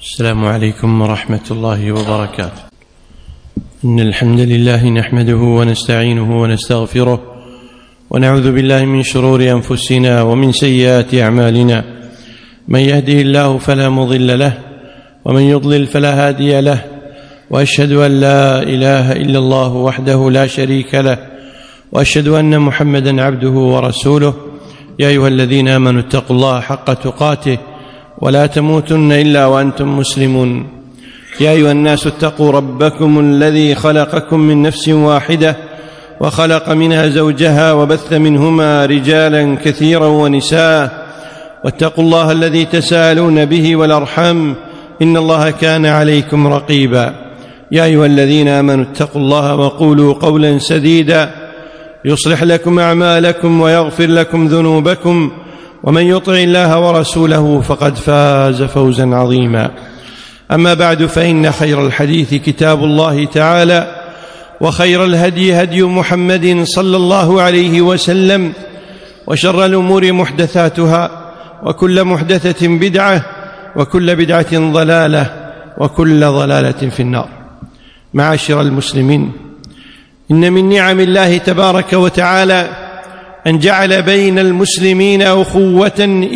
السلام عليكم ورحمة الله وبركاته. إن الحمد لله نحمده ونستعينه ونستغفره ونعوذ بالله من شرور أنفسنا ومن سيئات أعمالنا، من يهده الله فلا مضل له ومن يضلل فلا هادي له، وأشهد أن لا إله إلا الله وحده لا شريك له، وأشهد أن محمدا عبده ورسوله. يا أيها الذين آمنوا اتقوا الله حق تقاته ولا تموتن إلا وأنتم مسلمون. يا أيها الناس اتقوا ربكم الذي خلقكم من نفس واحدة وخلق منها زوجها وبث منهما رجالا كثيرا ونساء، واتقوا الله الذي تساءلون به والأرحام إن الله كان عليكم رقيبا. يا أيها الذين آمنوا اتقوا الله وقولوا قولا سديدا يصلح لكم أعمالكم ويغفر لكم ذنوبكم، ومن يطع الله ورسوله فقد فاز فوزا عظيما. أما بعد، فإن خير الحديث كتاب الله تعالى، وخير الهدي هدي محمد صلى الله عليه وسلم، وشر الأمور محدثاتها، وكل محدثة بدعة، وكل بدعة ضلالة، وكل ضلالة في النار. معاشر المسلمين، إن من نعم الله تبارك وتعالى أن جعل بين المسلمين أخوة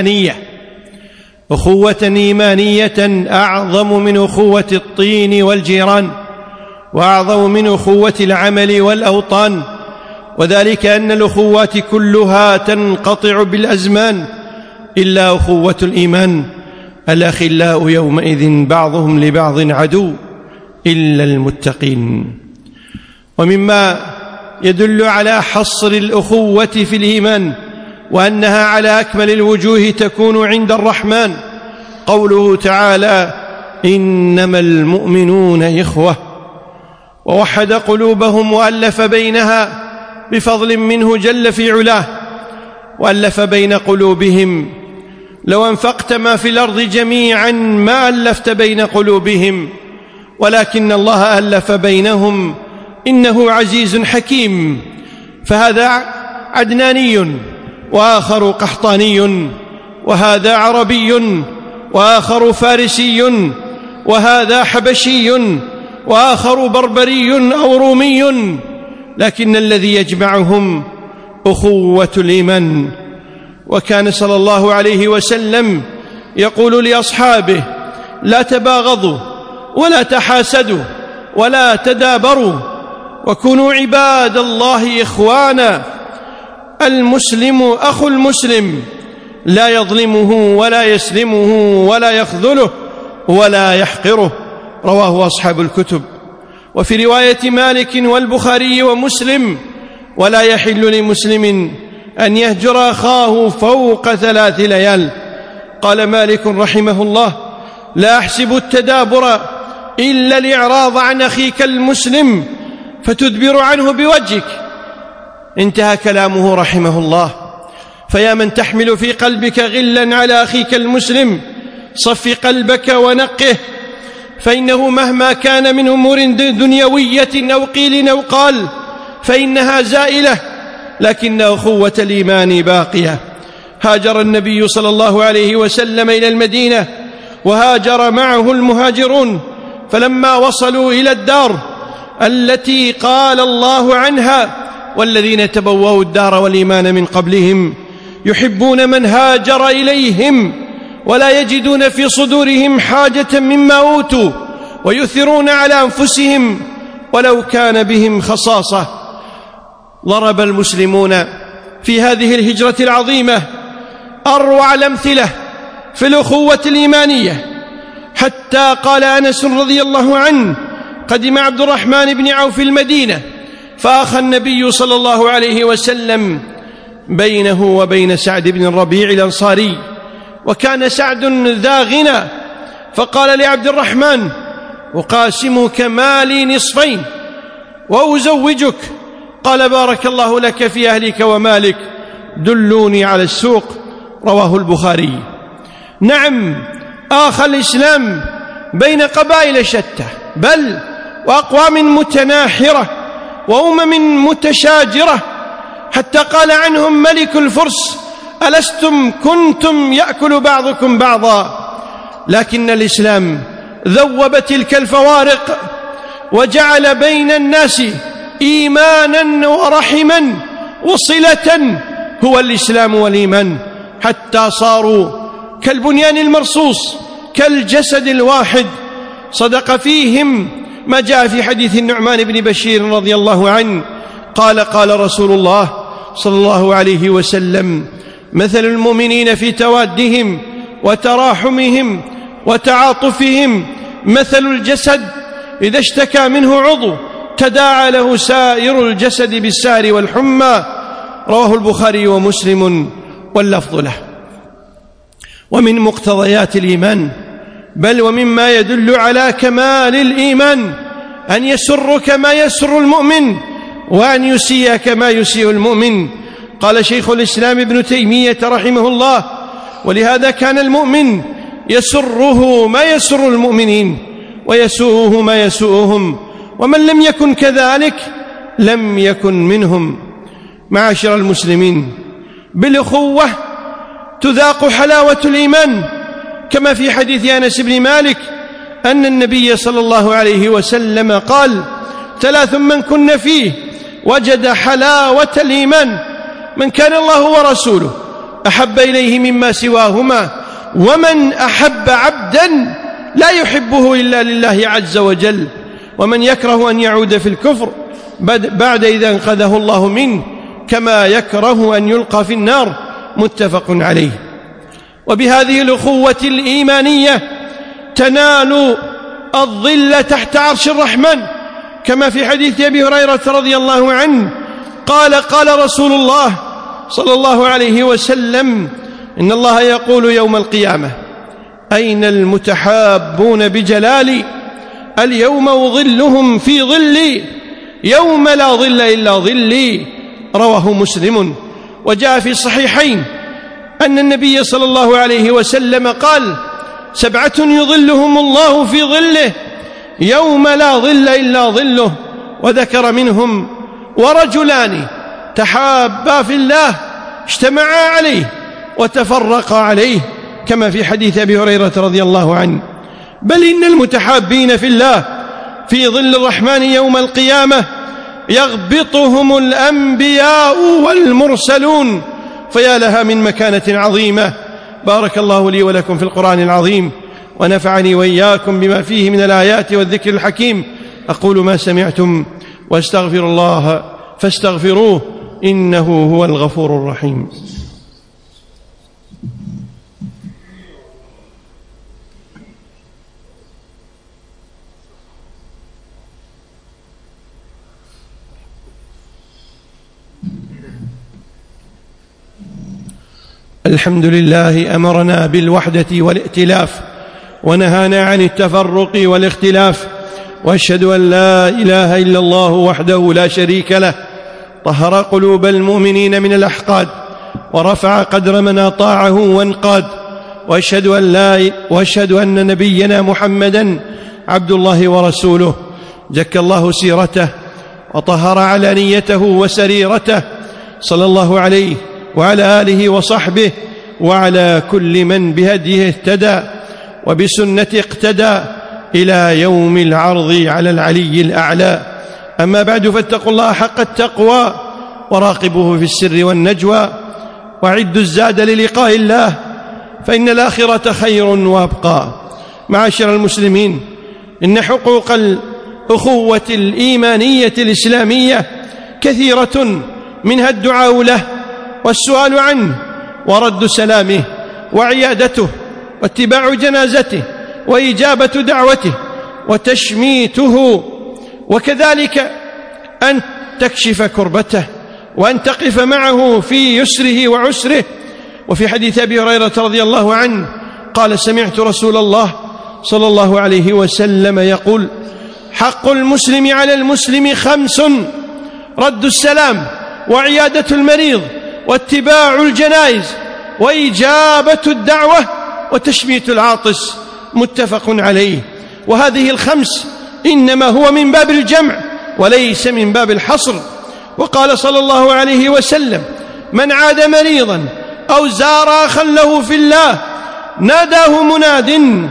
إيمانية أعظم من أخوة الطين والجيران، وأعظم من أخوة العمل والأوطان، وذلك أن الأخوات كلها تنقطع بالأزمان إلا أخوة الإيمان. الأخلاء يومئذ بعضهم لبعض عدو إلا المتقين. ومما يدل على حصر الأخوة في الإيمان وأنها على أكمل الوجوه تكون عند الرحمن قوله تعالى: إنما المؤمنون إخوة، ووحد قلوبهم وألف بينها بفضل منه جل في علاه، وألف بين قلوبهم. لو أنفقت ما في الأرض جميعا ما ألفت بين قلوبهم، ولكن الله ألف بينهم إنه عزيز حكيم. فهذا عدناني وآخر قحطاني، وهذا عربي وآخر فارسي، وهذا حبشي وآخر بربري أو رومي، لكن الذي يجمعهم أخوة الإيمان. وكان صلى الله عليه وسلم يقول لأصحابه: لا تباغضوا ولا تحاسدوا ولا تدابروا، وكونوا عباد الله إخوانا. المسلم أخو المسلم، لا يظلمه ولا يسلمه ولا يخذله ولا يحقره. رواه أصحاب الكتب. وفي رواية مالك والبخاري ومسلم: ولا يحل لمسلم أن يهجر أخاه فوق 3 ليال. قال مالك رحمه الله: لا أحسب التدابر إلا الإعراض عن أخيك المسلم فتدبر عنه بوجهك. انتهى كلامه رحمه الله. فيا من تحمل في قلبك غلا على أخيك المسلم، صف قلبك ونقه، فإنه مهما كان من أمور دنيوية أو قيل أو قال فإنها زائلة، لكن أخوة الإيمان باقية. هاجر النبي صلى الله عليه وسلم إلى المدينة، وهاجر معه المهاجرون، فلما وصلوا إلى الدار التي قال الله عنها: والذين تبوأوا الدار والإيمان من قبلهم يحبون من هاجر إليهم ولا يجدون في صدورهم حاجة مما أوتوا ويؤثرون على أنفسهم ولو كان بهم خصاصة. ضرب المسلمون في هذه الهجرة العظيمة أروع الأمثلة في الأخوة الإيمانية، حتى قال أنس رضي الله عنه: قدم عبد الرحمن بن عوف المدينة، فأخى النبي صلى الله عليه وسلم بينه وبين سعد بن الربيع الأنصاري، وكان سعد ذا غنى، فقال لعبد الرحمن: أقاسمك مالي نصفين وأزوجك. قال: بارك الله لك في أهلك ومالك، دلوني على السوق. رواه البخاري. نعم، آخى الإسلام بين قبائل شتى، بل وأقوام متناحرة وأمم متشاجرة، حتى قال عنهم ملك الفرس: ألستم كنتم يأكل بعضكم بعضا. لكن الإسلام ذوب تلك الفوارق وجعل بين الناس إيمانا ورحما وصلة، هو الإسلام والإيمان، حتى صاروا كالبنيان المرصوص، كالجسد الواحد. صدق فيهم ما جاء في حديث النعمان بن بشير رضي الله عنه قال: قال رسول الله صلى الله عليه وسلم: مثل المؤمنين في توادهم وتراحمهم وتعاطفهم مثل الجسد إذا اشتكى منه عضو تداعى له سائر الجسد بالسهر والحمى. رواه البخاري ومسلم واللفظ له. ومن مقتضيات الإيمان بل ومما يدل على كمال الإيمان أن يسرك ما يسر المؤمن وأن يسيئك ما يسيء المؤمن. قال شيخ الإسلام ابن تيمية رحمه الله: ولهذا كان المؤمن يسره ما يسر المؤمنين ويسوءه ما يسوءهم، ومن لم يكن كذلك لم يكن منهم. معاشر المسلمين، بالأخوة تذاق حلاوة الإيمان، كما في حديث أنس بن مالك أن النبي صلى الله عليه وسلم قال: 3 من كن فيه وجد حلاوة الإيمان: من كان الله ورسوله أحب إليه مما سواهما، ومن أحب عبدا لا يحبه إلا لله عز وجل، ومن يكره أن يعود في الكفر بعد إذا انقذه الله منه، كما يكره أن يلقى في النار. متفق عليه. وبهذه الأخوة الإيمانية تنال الظل تحت عرش الرحمن، كما في حديث أبي هريرة رضي الله عنه قال: قال رسول الله صلى الله عليه وسلم: إن الله يقول يوم القيامة: أين المتحابون بجلالي؟ اليوم أظلهم في ظلي يوم لا ظل إلا ظلي. رواه مسلم. وجاء في الصحيحين أن النبي صلى الله عليه وسلم قال: 7 يظلهم الله في ظله يوم لا ظل إلا ظله. وذكر منهم: ورجلان تحابا في الله اجتمعا عليه وتفرقا عليه، كما في حديث أبي هريرة رضي الله عنه. بل إن المتحابين في الله في ظل الرحمن يوم القيامة يغبطهم الأنبياء والمرسلون، فيا لها من مكانة عظيمة. بارك الله لي ولكم في القرآن العظيم، ونفعني وإياكم بما فيه من الآيات والذكر الحكيم. أقول ما سمعتم واستغفر الله فاستغفروه إنه هو الغفور الرحيم. الحمد لله أمرنا بالوحدة والائتلاف ونهانا عن التفرق والاختلاف، وأشهد أن لا إله إلا الله وحده لا شريك له، طهر قلوب المؤمنين من الأحقاد ورفع قدر من أطاعه وانقاد، وأشهد أن نبينا محمدا عبد الله ورسوله، زكى الله سيرته وطهر علانيته وسريرته، صلى الله عليه وعلى آله وصحبه وعلى كل من بهديه اهتدى وبسنة اقتدى إلى يوم العرض على العلي الأعلى. أما بعد، فاتقوا الله حق التقوى وراقبوه في السر والنجوى، وأعدوا الزاد للقاء الله، فإن الآخرة خير وأبقى. معاشر المسلمين، إن حقوق الأخوة الإيمانية الإسلامية كثيرة، منها الدعاء له والسؤال عنه ورد سلامه وعيادته واتباع جنازته وإجابة دعوته وتشميته، وكذلك أن تكشف كربته وأن تقف معه في يسره وعسره. وفي حديث أبي هريرة رضي الله عنه قال: سمعت رسول الله صلى الله عليه وسلم يقول: حق المسلم على المسلم 5: رد السلام وعيادة المريض واتباع الجنائز وإجابة الدعوة وتشميت العاطس. متفق عليه. وهذه 5 إنما هو من باب الجمع وليس من باب الحصر. وقال صلى الله عليه وسلم: من عاد مريضا أو زار أخا له في الله ناداه مناد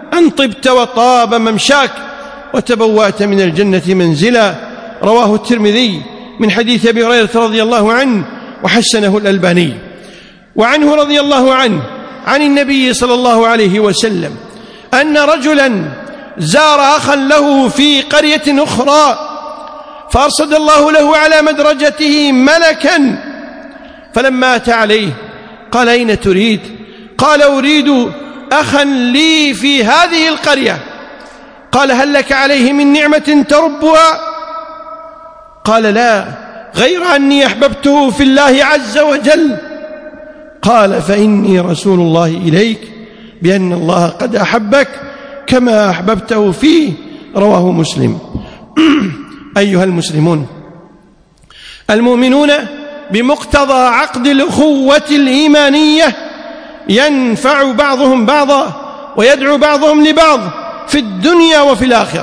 أن طبت وطاب ممشاك وتبوأت من الجنة منزلا. رواه الترمذي من حديث أبي هريرة رضي الله عنه وحسنه الألباني. وعنه رضي الله عنه عن النبي صلى الله عليه وسلم أن رجلا زار أخا له في قرية أخرى، فأرصد الله له على مدرجته ملكا، فلما أتى عليه قال: أين تريد؟ قال: أريد أخا لي في هذه القرية. قال: هل لك عليه من نعمة تربها؟ قال: لا، غير أني أحببته في الله عز وجل. قال: فإني رسول الله إليك بأن الله قد أحبك كما أحببته فيه. رواه مسلم. أيها المسلمون، المؤمنون بمقتضى عقد الأخوة الإيمانية ينفع بعضهم بعضا ويدعو بعضهم لبعض في الدنيا وفي الآخرة،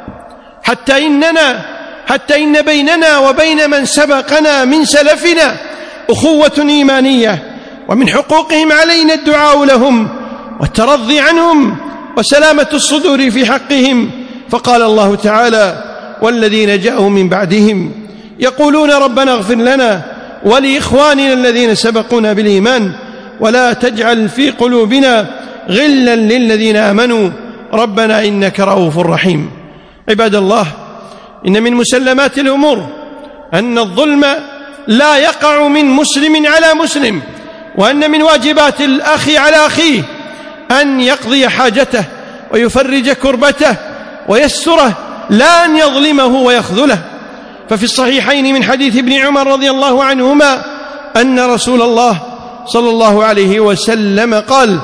حتى إن بيننا وبين من سبقنا من سلفنا أخوة إيمانية، ومن حقوقهم علينا الدعاء لهم والترضي عنهم وسلامة الصدور في حقهم. فقال الله تعالى: والذين جاءوا من بعدهم يقولون ربنا اغفر لنا ولإخواننا الذين سبقونا بالإيمان ولا تجعل في قلوبنا غلا للذين آمنوا ربنا إنك رؤوف رحيم. عباد الله، إن من مسلمات الأمور أن الظلم لا يقع من مسلم على مسلم، وأن من واجبات الأخ على أخيه أن يقضي حاجته ويفرج كربته ويسره، لا أن يظلمه ويخذله. ففي الصحيحين من حديث ابن عمر رضي الله عنهما أن رسول الله صلى الله عليه وسلم قال: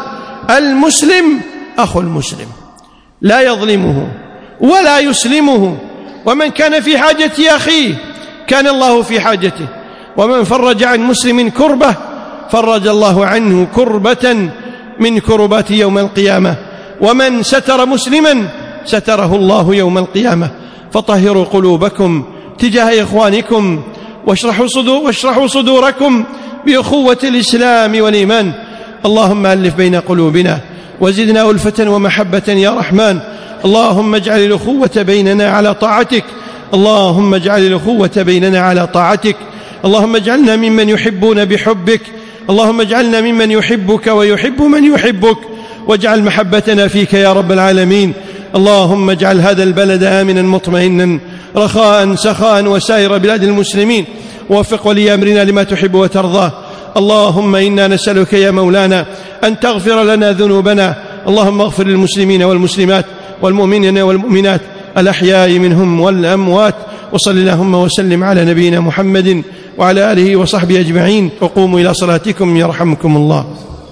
المسلم أخو المسلم لا يظلمه ولا يسلمه، ومن كان في حاجة أخيه كان الله في حاجته، ومن فرج عن مسلم كربة فرج الله عنه كربة من كربات يوم القيامة، ومن ستر مسلما ستره الله يوم القيامة. فطهروا قلوبكم تجاه إخوانكم واشرحوا صدوركم بأخوة الإسلام والإيمان. اللهم ألف بين قلوبنا وزدنا ألفة ومحبة يا رحمن. اللهم اجعل الأخوة بيننا على طاعتك، اللهم اجعل الأخوة بيننا على طاعتك. اللهم اجعلنا ممن يحبون بحبك، اللهم اجعلنا ممن يحبك ويحب من يحبك، واجعل محبتنا فيك يا رب العالمين. اللهم اجعل هذا البلد آمنا مطمئنا رخاء سخاء وسائر بلاد المسلمين، ووفق ولي أمرنا لما تحب وترضاه. اللهم إنا نسألك يا مولانا أن تغفر لنا ذنوبنا. اللهم اغفر للمسلمين والمسلمات والمؤمنين والمؤمنات الأحياء منهم والأموات، وصل اللهم وسلم على نبينا محمد وعلى آله وصحبه أجمعين، وقوموا إلى صلاتكم يرحمكم الله.